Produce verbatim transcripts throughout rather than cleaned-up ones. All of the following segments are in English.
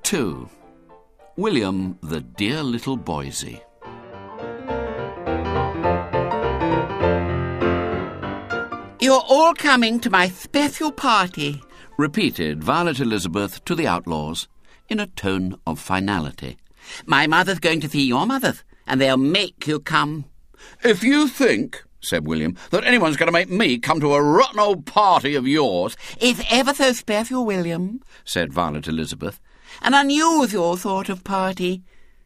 two. William the Dear Little Boysey. You're all coming to my special party, repeated Violet Elizabeth to the outlaws in a tone of finality. My mother's going to see your mother, and they'll make you come. If you think, said William, that anyone's going to make me come to a rotten old party of yours... It's ever so special, William, said Violet Elizabeth. An unusual sort of party.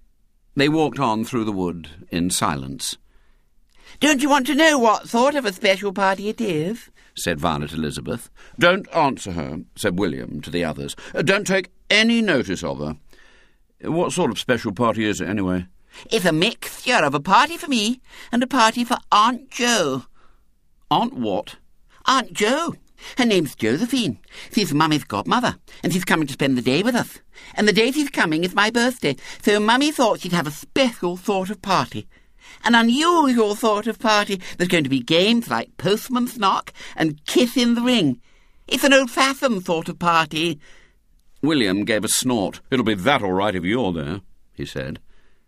They walked on through the wood in silence. Don't you want to know what sort of a special party it is? said Violet Elizabeth. Don't answer her, said William to the others. Don't take any notice of her. What sort of special party is it, anyway? It's a mixture of a party for me and a party for Aunt Jo. Aunt what? Aunt Jo. Her name's Josephine. She's Mummy's godmother, and she's coming to spend the day with us. And the day she's coming is my birthday, so Mummy thought she'd have a special sort of party. An unusual sort of party. There's going to be games like Postman's Knock and Kiss in the Ring. It's an old-fashioned sort of party. William gave a snort. It'll be that all right if you're there, he said.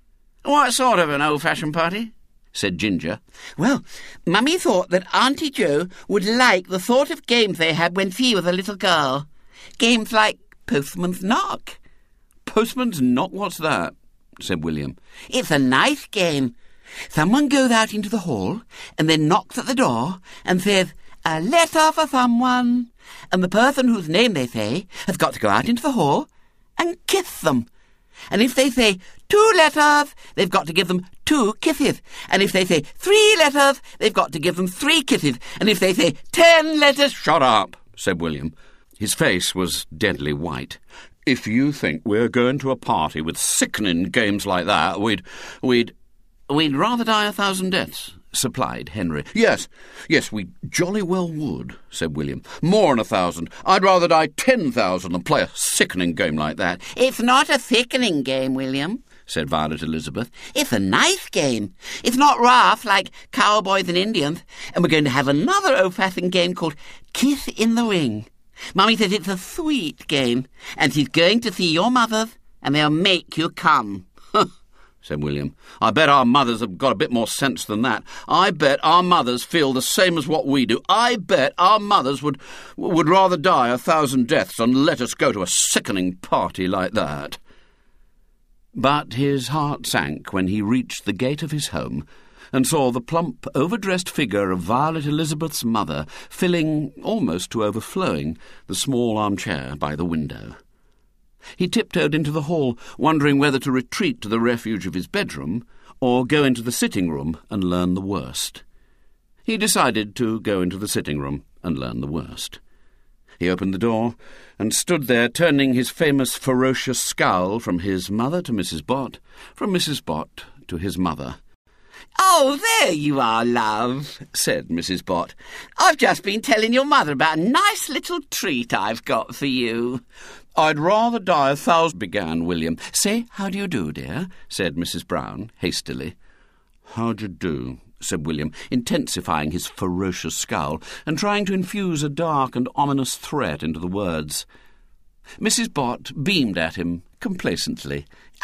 What sort of an old-fashioned party? said Ginger. Well, Mummy thought that Auntie Jo would like the sort of games they had when she was a little girl. Games like Postman's Knock. Postman's Knock? What's that? said William. It's a nice game. Someone goes out into the hall and then knocks at the door and says, "A letter for someone." And the person whose name they say has got to go out into the hall and kiss them. And if they say two letters, they've got to give them two kisses. And if they say three letters, they've got to give them three kisses. And if they say ten letters... Shut up, said William. His face was deadly white. If you think we're going to a party with sickening games like that, we'd... we'd... We'd rather die a thousand deaths, supplied Henry. Yes, yes, we jolly well would, said William. More than a thousand. I'd rather die ten thousand than play a sickening game like that. It's not a sickening game, William, said Violet Elizabeth. It's a nice game. It's not rough like cowboys and Indians. And we're going to have another old-fashioned game called Kiss in the Ring. Mummy says it's a sweet game, and she's going to see your mother, and they'll make you come. said William. I bet our mothers have got a bit more sense than that. I bet our mothers feel the same as what we do. I bet our mothers would would rather die a thousand deaths than let us go to a sickening party like that. But his heart sank when he reached the gate of his home and saw the plump, overdressed figure of Violet Elizabeth's mother filling, almost to overflowing, the small armchair by the window. He tiptoed into the hall, wondering whether to retreat to the refuge of his bedroom or go into the sitting-room and learn the worst. He decided to go into the sitting-room and learn the worst. He opened the door and stood there, turning his famous ferocious scowl from his mother to Missus Bott, from Missus Bott to his mother. "Oh, there you are, love," said Missus Bott. "I've just been telling your mother about a nice little treat I've got for you." "I'd rather die a thousand," began William. "Say, how do you do, dear?" said Missus Brown, hastily. "How do you do?" said William, intensifying his ferocious scowl and trying to infuse a dark and ominous threat into the words. Missus Bott beamed at him complacently.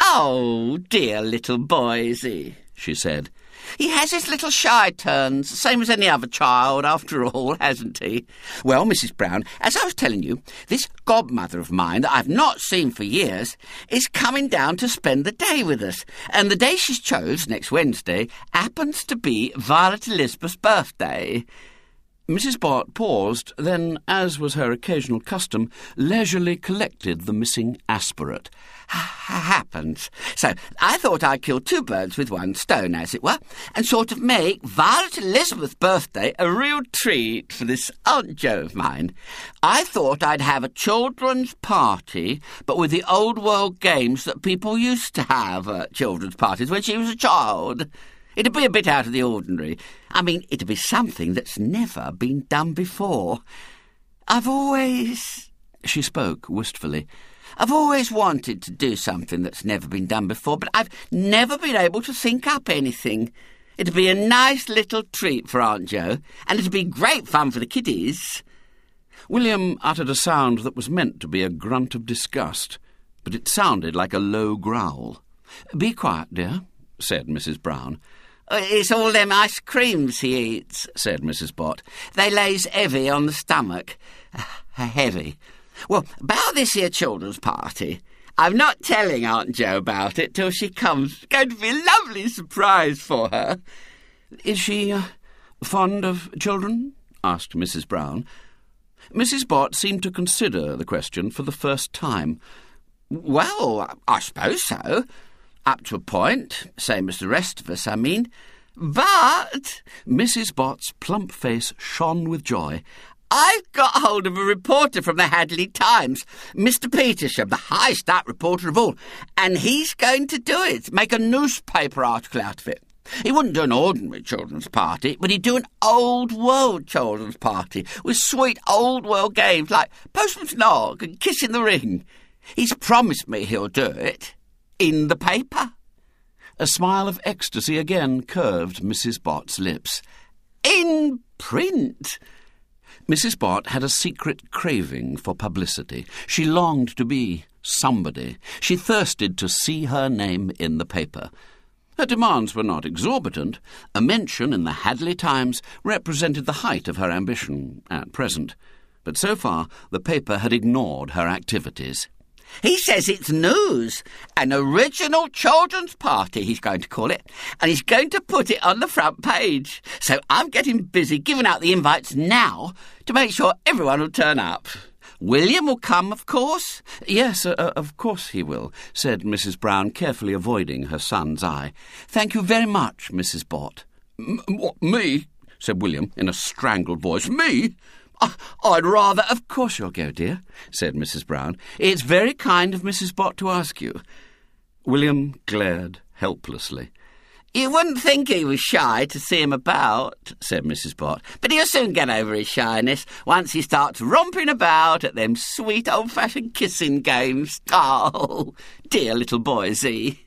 "Oh, dear little Boysey," she said. "He has his little shy turns, same as any other child, after all, hasn't he? Well, Missus Brown, as I was telling you, this godmother of mine that I've not seen for years is coming down to spend the day with us, and the day she's chose, next Wednesday, happens to be Violet Elizabeth's birthday." Missus Bott paused, then, as was her occasional custom, leisurely collected the missing aspirate. Happens. So I thought I'd kill two birds with one stone, as it were, and sort of make Violet Elizabeth's birthday a real treat for this Aunt Jo of mine. I thought I'd have a children's party, but with the old-world games that people used to have at children's parties when she was a child. It'd be a bit out of the ordinary. I mean, it'd be something that's never been done before. I've always... She spoke wistfully. I've always wanted to do something that's never been done before, but I've never been able to think up anything. It'd be a nice little treat for Aunt Jo, and it'd be great fun for the kiddies. William uttered a sound that was meant to be a grunt of disgust, but it sounded like a low growl. "Be quiet, dear," said Missus Brown. "It's all them ice creams he eats," said Missus Bott. "They lays heavy on the stomach." Heavy. "Well, about this here children's party, I'm not telling Aunt Jo about it till she comes. It's going to be a lovely surprise for her." "Is she uh, fond of children?" asked Missus Brown. Missus Bott seemed to consider the question for the first time. "Well, I suppose so. Up to a point, same as the rest of us, I mean. But—" Missus Bott's plump face shone with joy. "I've got hold of a reporter from the Hadley Times, Mister Petersham, the highest up reporter of all, and he's going to do it, make a newspaper article out of it. He wouldn't do an ordinary children's party, but he'd do an old-world children's party with sweet old-world games like Postman's Nog and Kiss in the Ring. He's promised me he'll do it. In the paper." A smile of ecstasy again curved Missus Bott's lips. "In print." Missus Bott had a secret craving for publicity. She longed to be somebody. She thirsted to see her name in the paper. Her demands were not exorbitant. A mention in the Hadley Times represented the height of her ambition at present. But so far the paper had ignored her activities. "He says it's news, an original children's party, he's going to call it, and he's going to put it on the front page. So I'm getting busy giving out the invites now to make sure everyone will turn up. William will come, of course." "Yes, uh, of course he will," said Missus Brown, carefully avoiding her son's eye. "Thank you very much, Missus Bott." M- what, me?" said William in a strangled voice. "Me? I- I'd rather—" "Of course you'll go, dear," said Missus Brown. "It's very kind of Missus Bott to ask you." William glared helplessly. "You wouldn't think he was shy to see him about," said Missus Bott, "but he'll soon get over his shyness once he starts romping about at them sweet old-fashioned kissing games. Oh, dear little boy, is he?"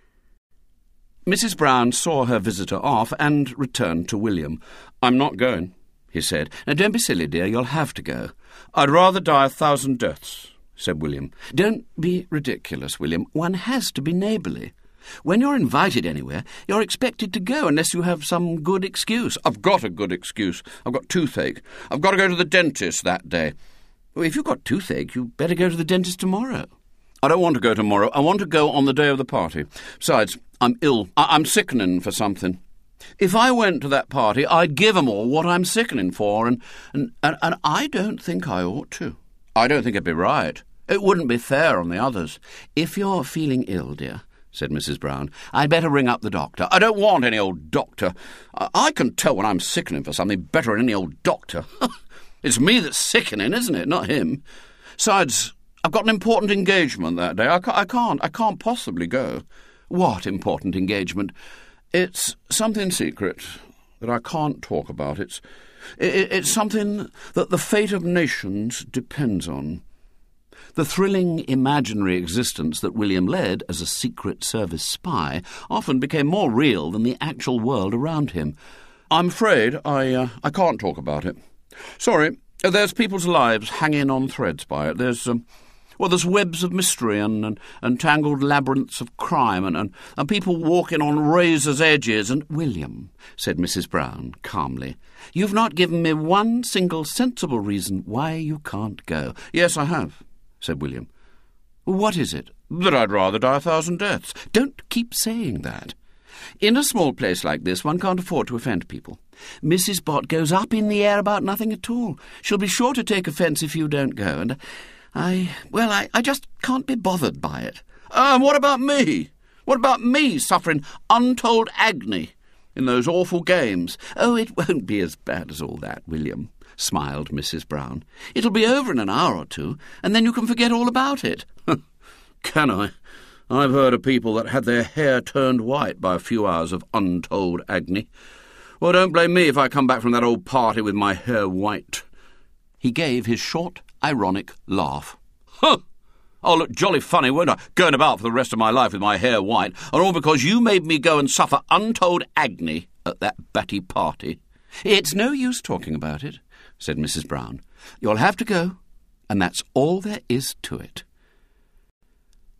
Missus Brown saw her visitor off and returned to William. "I'm not going," he said. "Now, don't be silly, dear. You'll have to go." "I'd rather die a thousand deaths," said William. "Don't be ridiculous, William. One has to be neighbourly. When you're invited anywhere, you're expected to go unless you have some good excuse." "I've got a good excuse. I've got toothache. I've got to go to the dentist that day." "Well, if you've got toothache, you'd better go to the dentist tomorrow." "I don't want to go tomorrow. I want to go on the day of the party. Besides, I'm ill. I- I'm sickening for something. If I went to that party, I'd give 'em all what I'm sickening for, and, and, and, and I don't think I ought to. I don't think it'd be right. It wouldn't be fair on the others." "If you're feeling ill, dear," said Missus Brown, "I'd better ring up the doctor." "I don't want any old doctor. I, I can tell when I'm sickening for something better than any old doctor. It's me that's sickening, isn't it, not him? Besides, I've got an important engagement that day. I, ca- I can't, I can't possibly go." "What important engagement?" "It's something secret that I can't talk about. It's, it, it's something that the fate of nations depends on." The thrilling imaginary existence that William led as a Secret Service spy often became more real than the actual world around him. "I'm afraid I, uh, I can't talk about it. Sorry, there's people's lives hanging on threads by it. There's... Um, Well, there's webs of mystery and, and, and tangled labyrinths of crime and, and, and people walking on razor's edges and—" "William," said Missus Brown calmly, "you've not given me one single sensible reason why you can't go." "Yes, I have," said William. "What is it?" "That I'd rather die a thousand deaths." "Don't keep saying that. In a small place like this, one can't afford to offend people. Missus Bott goes up in the air about nothing at all. She'll be sure to take offence if you don't go, and I, well, I, I just can't be bothered by it." And um, what about me? What about me suffering untold agony in those awful games?" "Oh, it won't be as bad as all that, William," smiled Missus Brown. "It'll be over in an hour or two, and then you can forget all about it." "Can I? I've heard of people that had their hair turned white by a few hours of untold agony. Well, don't blame me if I come back from that old party with my hair white." He gave his short, ironic laugh. "Huh! I'll look jolly funny, won't I, going about for the rest of my life with my hair white, and all because you made me go and suffer untold agony at that batty party." "It's no use talking about it," said Missus Brown. "You'll have to go, and that's all there is to it."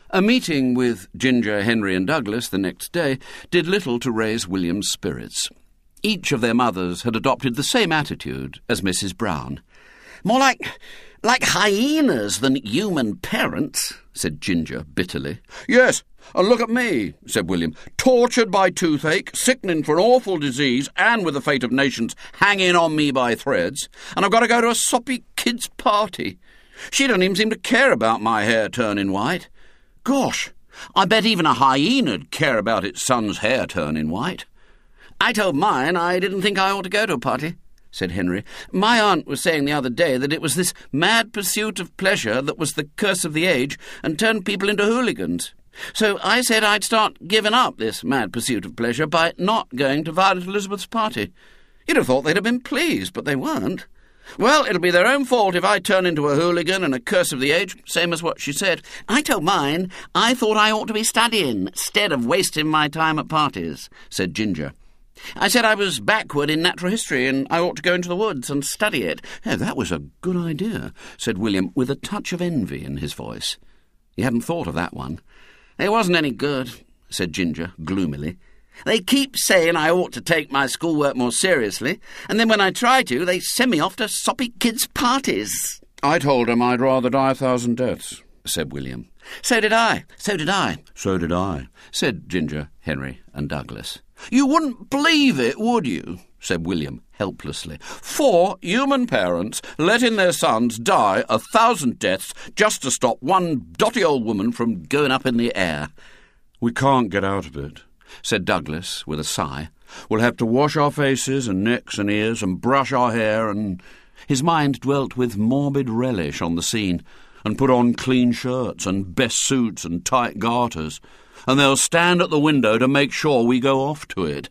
A meeting with Ginger, Henry and Douglas the next day did little to raise William's spirits. Each of their mothers had adopted the same attitude as Missus Brown. "More like, like hyenas than human parents," said Ginger bitterly. "Yes, and look at me," said William, "tortured by toothache, sickening for an awful disease, and with the fate of nations hanging on me by threads, and I've got to go to a soppy kid's party. She doesn't even seem to care about my hair turning white. Gosh, I bet even a hyena'd care about its son's hair turning white." "I told mine I didn't think I ought to go to a party," said Henry. "My aunt was saying the other day that it was this mad pursuit of pleasure that was the curse of the age and turned people into hooligans. So I said I'd start giving up this mad pursuit of pleasure by not going to Violet Elizabeth's party. You'd have thought they'd have been pleased, but they weren't. Well, it'll be their own fault if I turn into a hooligan and a curse of the age, same as what she said. I told mine I thought I ought to be studying instead of wasting my time at parties," said Ginger. "I said I was backward in natural history and I ought to go into the woods and study it." "Yeah, that was a good idea," said William, with a touch of envy in his voice. He hadn't thought of that one. "It wasn't any good," said Ginger gloomily. "They keep saying I ought to take my schoolwork more seriously, and then when I try to, they send me off to soppy kids' parties." "I told him I'd rather die a thousand deaths," said William. "So did I, so did I." "So did I," said Ginger, Henry and Douglas. "You wouldn't believe it, would you?" said William helplessly. "Four human parents letting their sons die a thousand deaths just to stop one dotty old woman from going up in the air." "We can't get out of it," said Douglas with a sigh. "We'll have to wash our faces and necks and ears and brush our hair and—" His mind dwelt with morbid relish on the scene, "and put on clean shirts and best suits and tight garters, and they'll stand at the window to make sure we go off to it."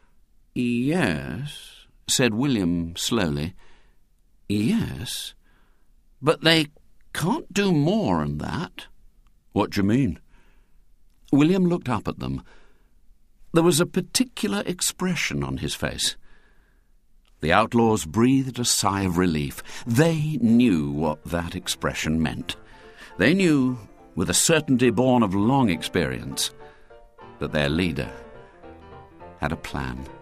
"Yes," said William slowly. "Yes, but they can't do more than that." "What do you mean?" William looked up at them. There was a particular expression on his face. The outlaws breathed a sigh of relief. They knew what that expression meant. They knew, with a certainty born of long experience, that their leader had a plan.